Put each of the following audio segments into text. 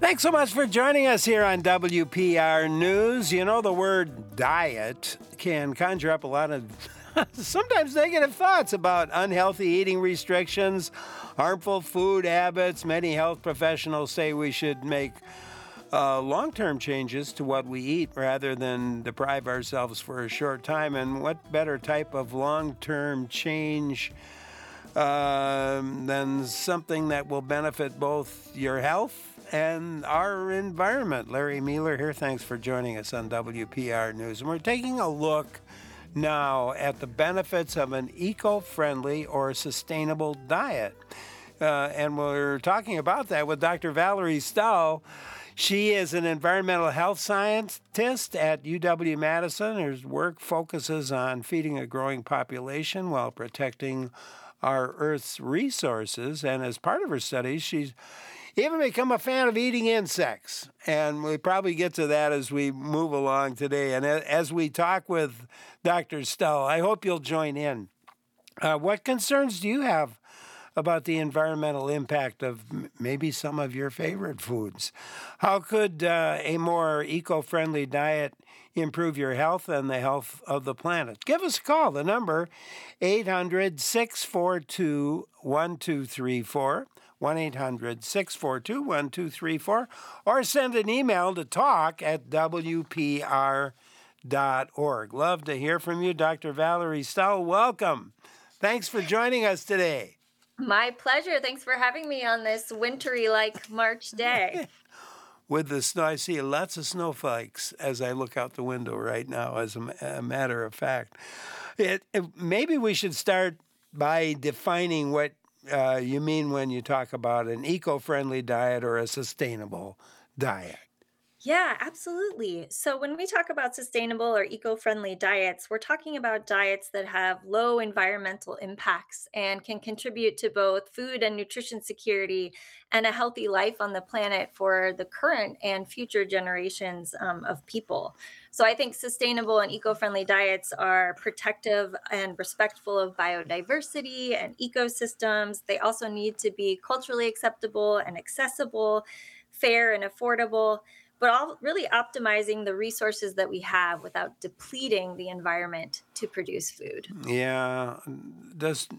Thanks so much for joining us here on WPR News. You know, the word diet can conjure up a lot of sometimes negative thoughts about unhealthy eating restrictions, harmful food habits. Many health professionals say we should make long-term changes to what we eat rather than deprive ourselves for a short time. And what better type of long-term change than something that will benefit both your health and our environment? Larry Mueller here. Thanks for joining us on WPR News. And we're taking a look now at the benefits of an eco-friendly or sustainable diet. And we're talking about that with Dr. Valerie Stahl. She is an environmental health scientist at UW-Madison. Her work focuses on feeding a growing population while protecting our Earth's resources. And as part of her studies, she's even become a fan of eating insects. And we probably get to that as we move along today. And as we talk with Dr. Stahl, I hope you'll join in. What concerns do you have about the environmental impact of maybe some of your favorite foods? How could a more eco-friendly diet improve your health and the health of the planet? Give us a call. The number, 800-642-1234. 1-800-642-1234, or send an email to talk@wpr.org. Love to hear from you, Dr. Valerie Stahl. Welcome. Thanks for joining us today. My pleasure. Thanks for having me on this wintry-like March day. With the snow, I see lots of snowflakes as I look out the window right now, as a matter of fact. Maybe we should start by defining what you mean when you talk about an eco-friendly diet or a sustainable diet. Yeah, absolutely. So when we talk about sustainable or eco-friendly diets, we're talking about diets that have low environmental impacts and can contribute to both food and nutrition security and a healthy life on the planet for the current and future generations of people. So I think sustainable and eco-friendly diets are protective and respectful of biodiversity and ecosystems. They also need to be culturally acceptable and accessible, fair and affordable, but all really optimizing the resources that we have without depleting the environment to produce food. Yeah. Does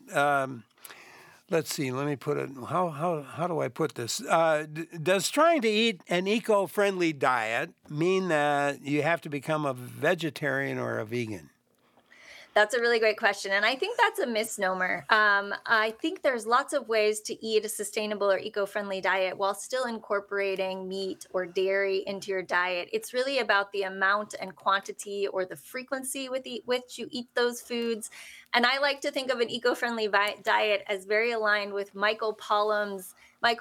let's see. Let me put it. How do I put this? Does trying to eat an eco-friendly diet mean that you have to become a vegetarian or a vegan? That's a really great question. And I think that's a misnomer. I think there's lots of ways to eat a sustainable or eco-friendly diet while still incorporating meat or dairy into your diet. It's really about the amount and quantity or the frequency with which you eat those foods. And I like to think of an eco-friendly diet as very aligned with Michael Pollan's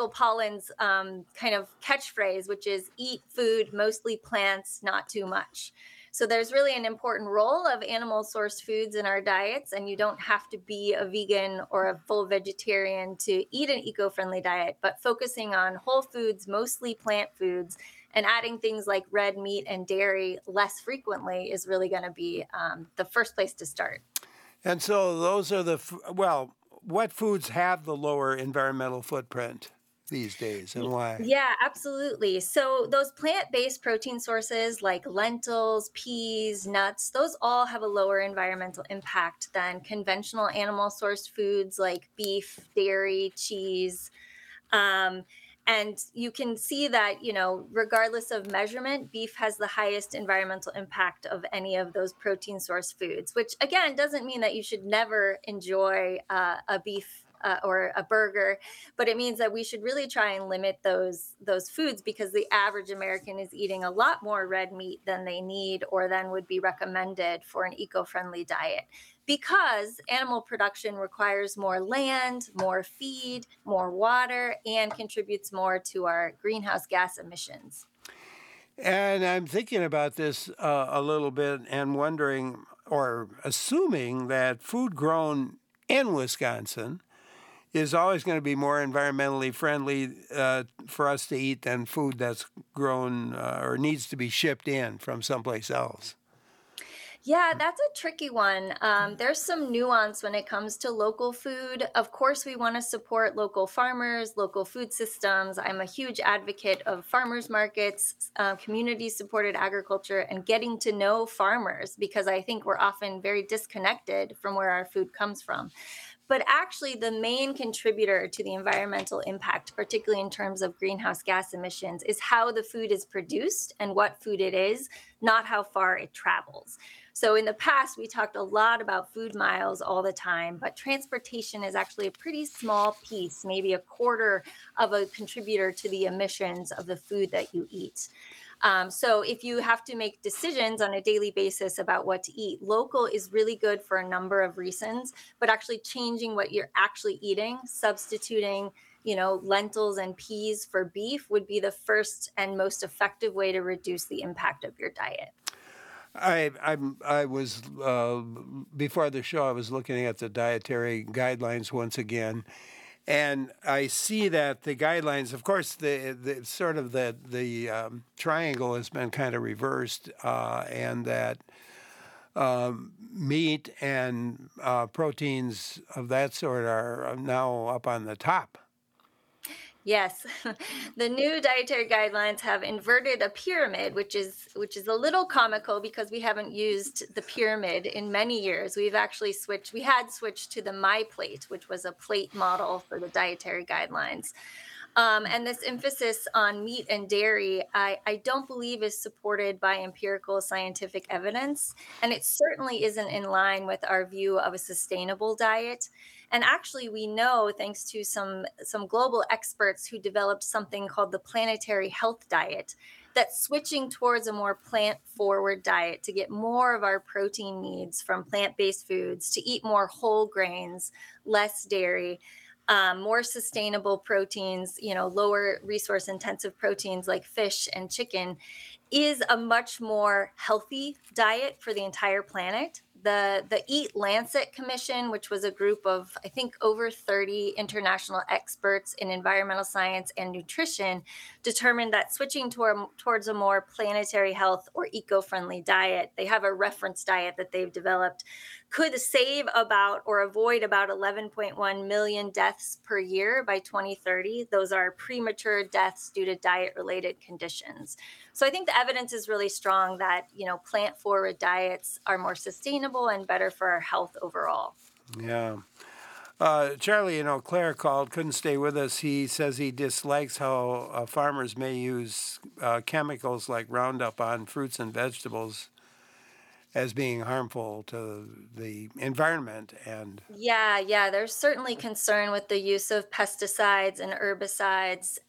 kind of catchphrase, which is eat food, mostly plants, not too much. So there's really an important role of animal sourced foods in our diets, and you don't have to be a vegan or a full vegetarian to eat an eco-friendly diet, but focusing on whole foods, mostly plant foods, and adding things like red meat and dairy less frequently is really going to be the first place to start. And so those are what foods have the lower environmental footprint these days and why? Yeah, absolutely. So those plant-based protein sources like lentils, peas, nuts, those all have a lower environmental impact than conventional animal sourced foods like beef, dairy, cheese. Um, and you can see that, regardless of measurement, beef has the highest environmental impact of any of those protein source foods, which again doesn't mean that you should never enjoy a beef or a burger, but it means that we should really try and limit those foods because the average American is eating a lot more red meat than they need or than would be recommended for an eco-friendly diet. Because animal production requires more land, more feed, more water, and contributes more to our greenhouse gas emissions. And I'm thinking about this a little bit and wondering or assuming that food grown in Wisconsin is always going to be more environmentally friendly for us to eat than food that's grown or needs to be shipped in from someplace else. Yeah, that's a tricky one. There's some nuance when it comes to local food. Of course, we want to support local farmers, local food systems. I'm a huge advocate of farmers markets, community supported agriculture, and getting to know farmers because I think we're often very disconnected from where our food comes from. But actually, the main contributor to the environmental impact, particularly in terms of greenhouse gas emissions, is how the food is produced and what food it is, not how far it travels. So, in the past, we talked a lot about food miles all the time, but transportation is actually a pretty small piece, maybe a quarter of a contributor to the emissions of the food that you eat. So if you have to make decisions on a daily basis about what to eat, local is really good for a number of reasons, but actually changing what you're actually eating, substituting, lentils and peas for beef would be the first and most effective way to reduce the impact of your diet. I was before the show. I was looking at the dietary guidelines once again, and I see that the guidelines, of course, the sort of the triangle has been kind of reversed, and that meat and proteins of that sort are now up on the top. Yes. The new dietary guidelines have inverted a pyramid, which is a little comical because we haven't used the pyramid in many years. We had switched to the My Plate, which was a plate model for the dietary guidelines. And this emphasis on meat and dairy, I don't believe is supported by empirical scientific evidence. And it certainly isn't in line with our view of a sustainable diet. And actually, we know, thanks to some global experts who developed something called the planetary health diet, that switching towards a more plant forward diet to get more of our protein needs from plant based foods, to eat more whole grains, less dairy, more sustainable proteins, lower resource intensive proteins like fish and chicken, is a much more healthy diet for the entire planet. The Eat Lancet Commission, which was a group of, I think, over 30 international experts in environmental science and nutrition, determined that switching towards a more planetary health or eco-friendly diet, they have a reference diet that they've developed, could save about or avoid about 11.1 million deaths per year by 2030. Those are premature deaths due to diet related conditions. So I think the evidence is really strong that, plant forward diets are more sustainable and better for our health overall. Yeah. Charlie, Claire called, couldn't stay with us. He says he dislikes how farmers may use chemicals like Roundup on fruits and vegetables as being harmful to the environment. And Yeah, there's certainly concern with the use of pesticides and herbicides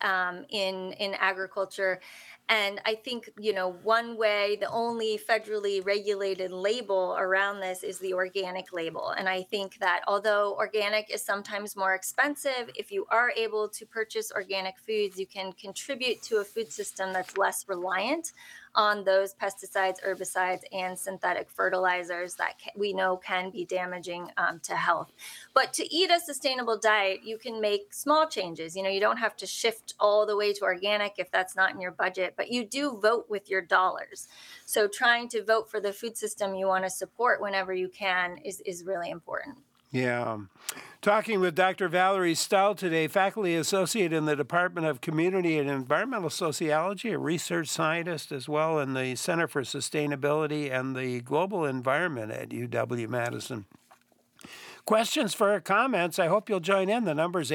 in agriculture. And I think, one way, the only federally regulated label around this is the organic label. And I think that although organic is sometimes more expensive, if you are able to purchase organic foods, you can contribute to a food system that's less reliant on those pesticides, herbicides, and synthetic fertilizers that we know can be damaging to health. But to eat a sustainable diet, you can make small changes. You don't have to shift all the way to organic if that's not in your budget, but you do vote with your dollars. So trying to vote for the food system you want to support whenever you can is really important. yeah. Talking with Dr. Valerie Stahl today, faculty associate in the Department of Community and Environmental Sociology, a research scientist as well in the Center for Sustainability and the Global Environment at UW-Madison. Questions for comments, I hope you'll join in. The number's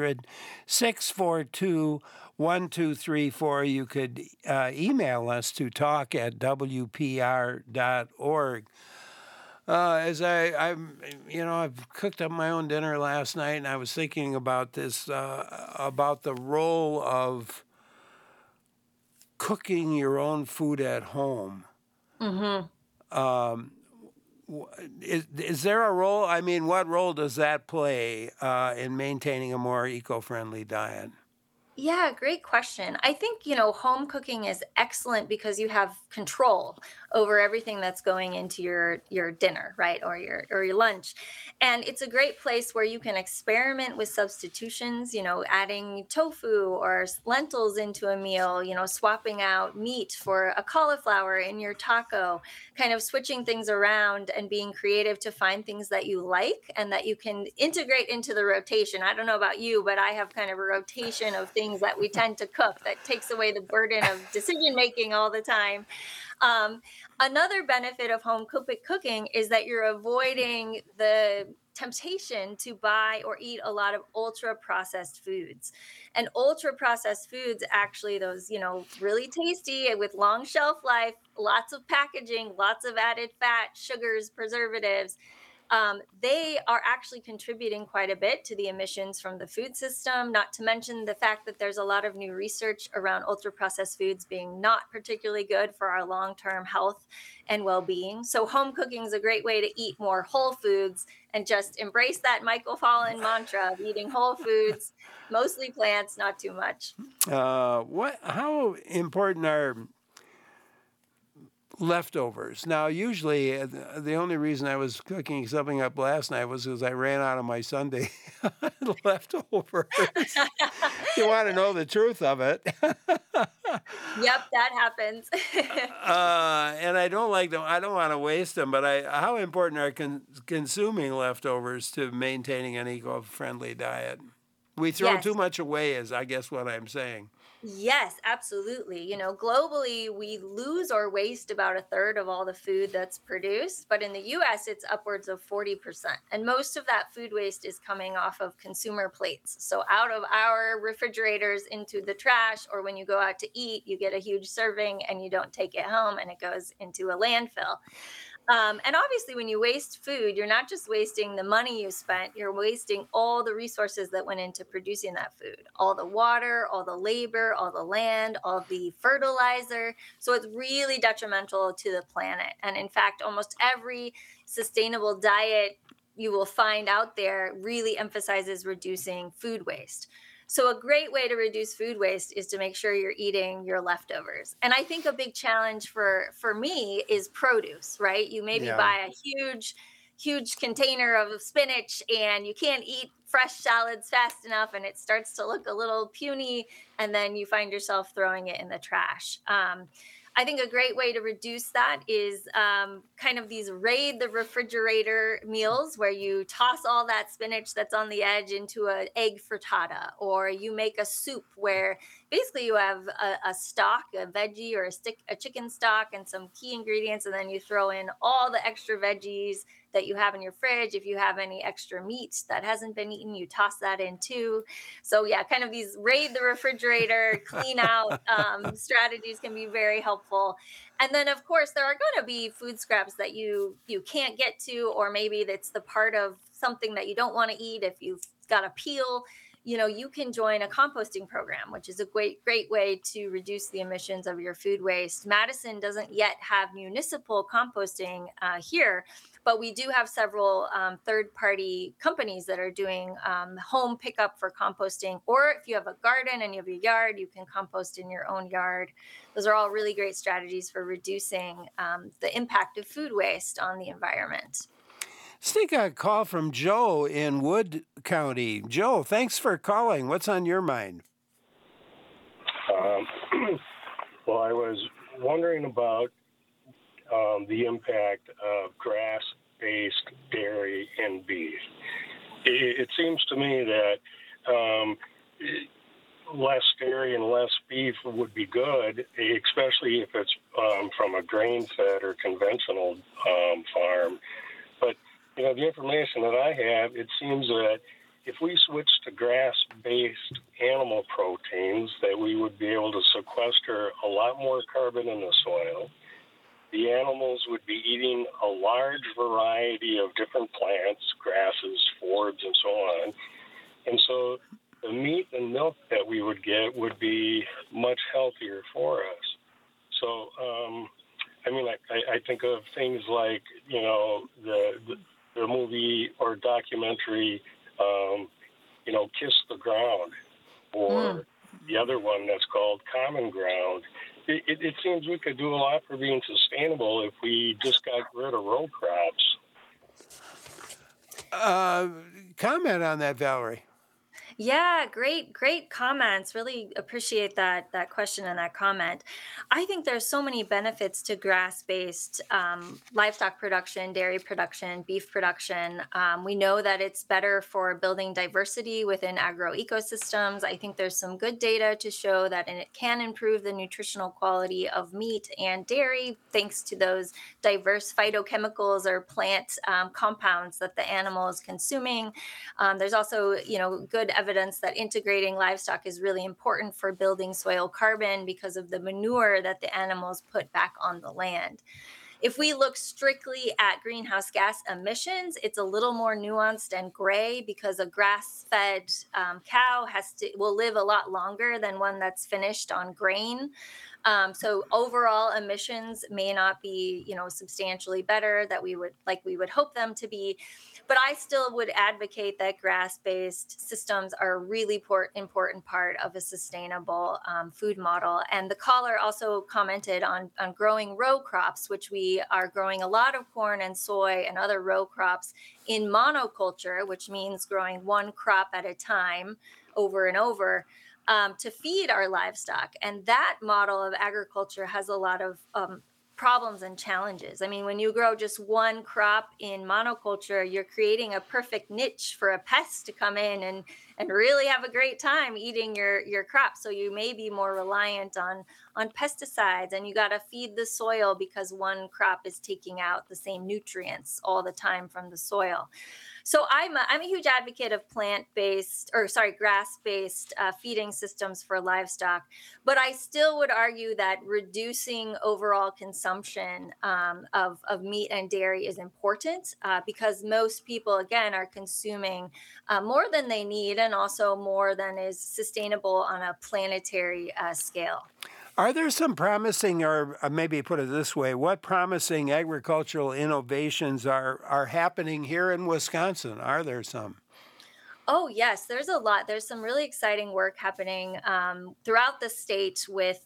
800-642-1234. You could email us to talk@wpr.org. As I've cooked up my own dinner last night, and I was thinking about this, about the role of cooking your own food at home. Mm-hmm. Is there a role? I mean, what role does that play in maintaining a more eco-friendly diet? Yeah, great question. I think, home cooking is excellent because you have control over everything that's going into your dinner, right? Or your lunch. And it's a great place where you can experiment with substitutions, adding tofu or lentils into a meal, swapping out meat for a cauliflower in your taco, kind of switching things around and being creative to find things that you like and that you can integrate into the rotation. I don't know about you, but I have kind of a rotation of things that we tend to cook that takes away the burden of decision making all the time. Um, Another benefit of cooking is that you're avoiding the temptation to buy or eat a lot of ultra processed foods. And ultra processed foods, actually, those, really tasty with long shelf life, lots of packaging, lots of added fat, sugars, preservatives, they are actually contributing quite a bit to the emissions from the food system, not to mention the fact that there's a lot of new research around ultra processed foods being not particularly good for our long term health and well being. So, home cooking is a great way to eat more whole foods and just embrace that Michael Pollan mantra of eating whole foods, mostly plants, not too much. How important are leftovers? Now, usually the only reason I was cooking something up last night was because I ran out of my Sunday leftovers. You want to know the truth of it. Yep, that happens. And I don't like them. I don't want to waste them. But how important are consuming leftovers to maintaining an eco-friendly diet? We throw too Yes. much away, is I guess what I'm saying. Yes, absolutely. Globally, we lose or waste about a third of all the food that's produced, but in the US, it's upwards of 40%. And most of that food waste is coming off of consumer plates. So, out of our refrigerators into the trash, or when you go out to eat, you get a huge serving and you don't take it home and it goes into a landfill. And obviously, when you waste food, you're not just wasting the money you spent, you're wasting all the resources that went into producing that food, all the water, all the labor, all the land, all the fertilizer. So it's really detrimental to the planet. And in fact, almost every sustainable diet you will find out there really emphasizes reducing food waste. So, a great way to reduce food waste is to make sure you're eating your leftovers. And I think a big challenge for me is produce, right? You maybe Yeah. buy a huge container of spinach and you can't eat fresh salads fast enough and it starts to look a little puny and then you find yourself throwing it in the trash. I think a great way to reduce that is kind of these raid the refrigerator meals where you toss all that spinach that's on the edge into an egg frittata, or you make a soup where basically you have a stock, a veggie or a chicken stock, and some key ingredients, and then you throw in all the extra veggies that you have in your fridge. If you have any extra meat that hasn't been eaten, you toss that in too. So yeah, kind of these raid the refrigerator, clean out strategies can be very helpful. And then of course there are going to be food scraps that you can't get to, or maybe that's the part of something that you don't want to eat if you've got a peel. You can join a composting program, which is a great way to reduce the emissions of your food waste. Madison doesn't yet have municipal composting here, but we do have several third-party companies that are doing home pickup for composting. Or if you have a garden and you have a yard, you can compost in your own yard. Those are all really great strategies for reducing the impact of food waste on the environment. Let's take a call from Joe in Wood County. Joe, thanks for calling. What's on your mind? Well, I was wondering about the impact of grass-based dairy and beef. It seems to me that less dairy and less beef would be good, especially if it's from a grain-fed or conventional farm. But the information that I have, it seems that if we switch to grass-based animal proteins, that we would be able to sequester a lot more carbon in the soil. The animals would be eating a large variety of different plants, grasses, forbs, and so on. And so the meat and milk that we would get would be much healthier for us. So, I think of things like, the movie or documentary, Kiss the Ground, or the other one that's called Common Ground. It seems we could do a lot for being sustainable if we just got rid of row crops? Comment on that, Valerie. Yeah, great comments. Really appreciate that question and that comment. I think there's so many benefits to grass-based livestock production, dairy production, beef production. We know that it's better for building diversity within agro ecosystems. I think there's some good data to show that it can improve the nutritional quality of meat and dairy thanks to those diverse phytochemicals or plant compounds that the animal is consuming. There's also, good evidence that integrating livestock is really important for building soil carbon because of the manure that the animals put back on the land. If we look strictly at greenhouse gas emissions, it's a little more nuanced and gray because a grass-fed cow will live a lot longer than one that's finished on grain. So overall emissions may not be, substantially better that we would hope them to be. But I still would advocate that grass-based systems are a really important part of a sustainable food model. And the caller also commented on growing row crops, which we are growing a lot of corn and soy and other row crops in monoculture, which means growing one crop at a time over and over. To feed our livestock. And that model of agriculture has a lot of problems and challenges. I mean, when you grow just one crop in monoculture, you're creating a perfect niche for a pest to come in and really have a great time eating your crop. So you may be more reliant on pesticides, and you got to feed the soil because one crop is taking out the same nutrients all the time from the soil. So I'm a huge advocate of grass-based feeding systems for livestock, but I still would argue that reducing overall consumption of meat and dairy is important because most people, again, are consuming more than they need and also more than is sustainable on a planetary scale. Are there some promising, or maybe put it this way, what promising agricultural innovations are happening here in Wisconsin? Are there some? Oh, yes, there's a lot. There's some really exciting work happening throughout the state with,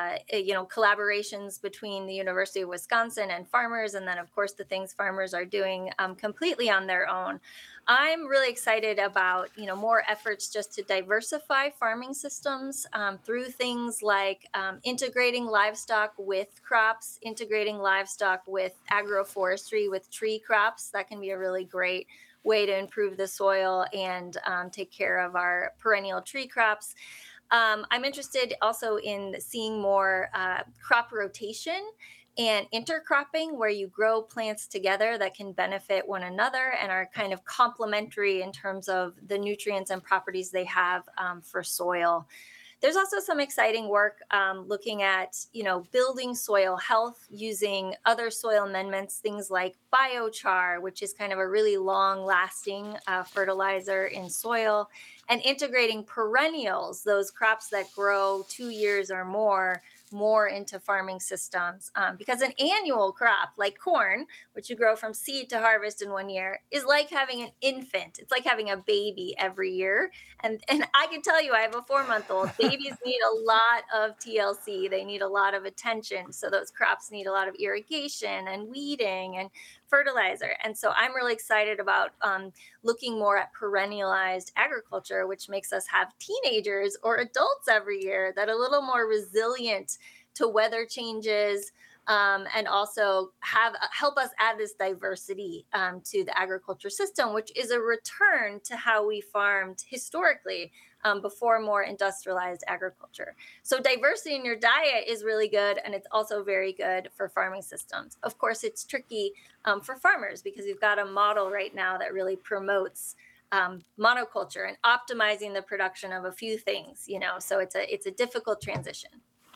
collaborations between the University of Wisconsin and farmers, and then, of course, the things farmers are doing completely on their own. I'm really excited about, more efforts just to diversify farming systems through things like integrating livestock with crops, integrating livestock with agroforestry, with tree crops. That can be a really great way to improve the soil and take care of our perennial tree crops. I'm interested also in seeing more crop rotation and intercropping, where you grow plants together that can benefit one another and are kind of complementary in terms of the nutrients and properties they have for soil. There's also some exciting work looking at, building soil health using other soil amendments, things like biochar, which is kind of a really long-lasting fertilizer in soil, and integrating perennials, those crops that grow 2 years or more into farming systems. Because an annual crop like corn, which you grow from seed to harvest in 1 year, is like having an infant. It's like having a baby every year. And I can tell you, I have a 4-month-old. Babies need a lot of TLC. They need a lot of attention. So those crops need a lot of irrigation and weeding and fertilizer. And so I'm really excited about looking more at perennialized agriculture, which makes us have teenagers or adults every year that are a little more resilient to weather changes, and also help us add this diversity to the agriculture system, which is a return to how we farmed historically before more industrialized agriculture. So diversity in your diet is really good, and it's also very good for farming systems. Of course, it's tricky for farmers because we've got a model right now that really promotes monoculture and optimizing the production of a few things, so it's a difficult transition.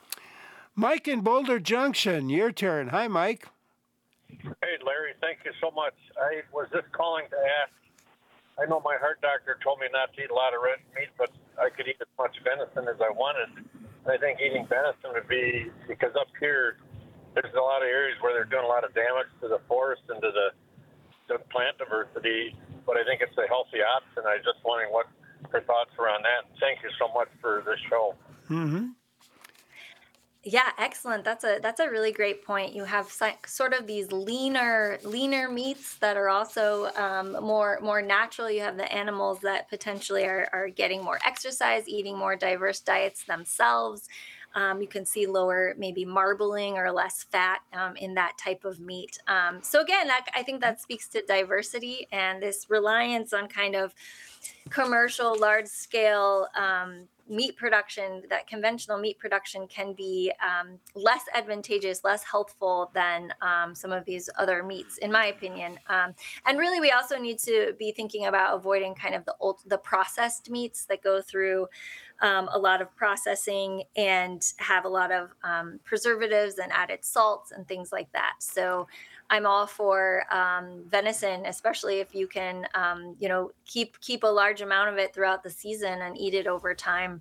Mike in Boulder Junction, your turn. Hi, Mike. Hey, Larry, thank you so much. I was just calling to ask, I know my heart doctor told me not to eat a lot of red meat, but I could eat as much venison as I wanted. I think eating venison would be, because up here, there's a lot of areas where they're doing a lot of damage to the forest and to the plant diversity, but I think it's a healthy option. I was just wondering what her thoughts were on that. Thank you so much for this show. Mm-hmm. Yeah, excellent. That's a really great point. You have sort of these leaner meats that are also more natural. You have the animals that potentially are getting more exercise, eating more diverse diets themselves. You can see lower maybe marbling or less fat in that type of meat. So again, I think that speaks to diversity and this reliance on kind of commercial large scale meat production, that conventional meat production can be less advantageous, less helpful than some of these other meats, in my opinion. And really, we also need to be thinking about avoiding kind of the processed meats that go through a lot of processing and have a lot of preservatives and added salts and things like that. So I'm all for venison, especially if you can, keep a large amount of it throughout the season and eat it over time.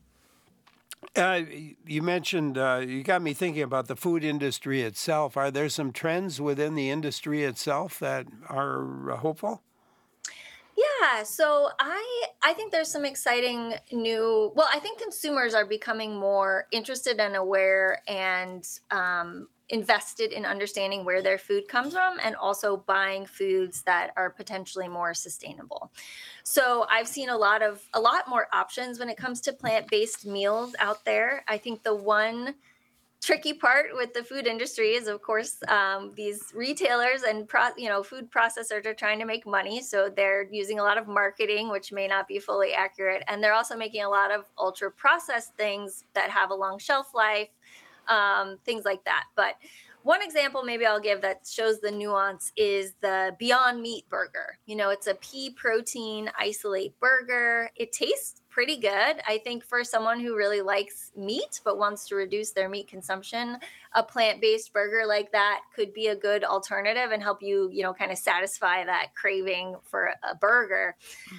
You mentioned, you got me thinking about the food industry itself. Are there some trends within the industry itself that are hopeful? Yeah, so I think there's some exciting new. Well, I think consumers are becoming more interested and aware and invested in understanding where their food comes from, and also buying foods that are potentially more sustainable. So I've seen a lot more options when it comes to plant-based meals out there. I think the one tricky part with the food industry is, of course, these retailers and food processors are trying to make money, so they're using a lot of marketing, which may not be fully accurate, and they're also making a lot of ultra processed things that have a long shelf life, things like that. But one example maybe I'll give that shows the nuance is the Beyond Meat burger. It's a pea protein isolate burger. It tastes pretty good. I think for someone who really likes meat but wants to reduce their meat consumption, a plant-based burger like that could be a good alternative and help you, kind of satisfy that craving for a burger.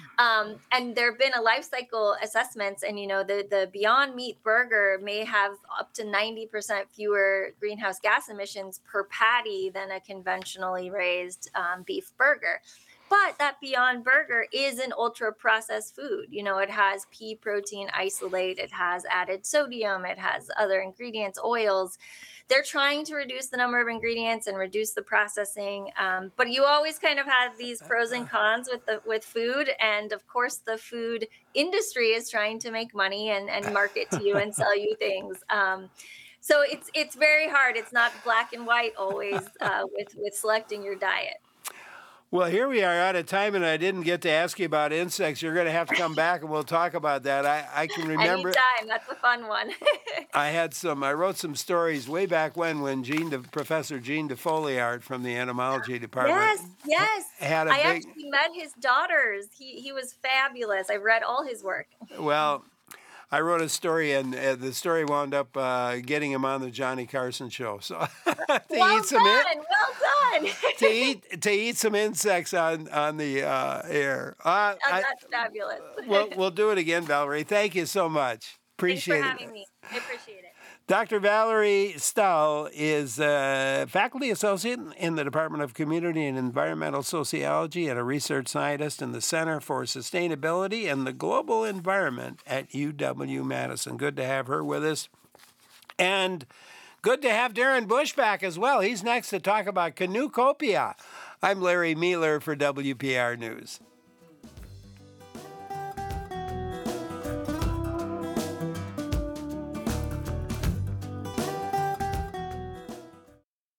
And there have been a life cycle assessments, and the Beyond Meat burger may have up to 90% fewer greenhouse gas emissions per patty than a conventionally raised beef burger. But that Beyond Burger is an ultra processed food. It has pea protein isolate, it has added sodium, it has other ingredients, oils. They're trying to reduce the number of ingredients and reduce the processing. But you always kind of have these pros and cons with food. And of course, the food industry is trying to make money and market to you and sell you things. So it's very hard. It's not black and white always with selecting your diet. Well, here we are out of time, and I didn't get to ask you about insects. You're going to have to come back, and we'll talk about that. I can remember. Anytime. That's a fun one. I wrote some stories way back when Professor Jean DeFoliart from the entomology department. Yes. Had I actually met his daughters. He was fabulous. I read all his work. Well, I wrote a story, and the story wound up getting him on the Johnny Carson show. So well done. to eat some insects on the air. That's fabulous. We'll do it again, Valerie. Thank you so much. Appreciate it. Thanks for having me. I appreciate it. Dr. Valerie Stahl is a faculty associate in the Department of Community and Environmental Sociology and a research scientist in the Center for Sustainability and the Global Environment at UW-Madison. Good to have her with us. And good to have Darren Bush back as well. He's next to talk about Canoecopia. I'm Larry Mealer for WPR News.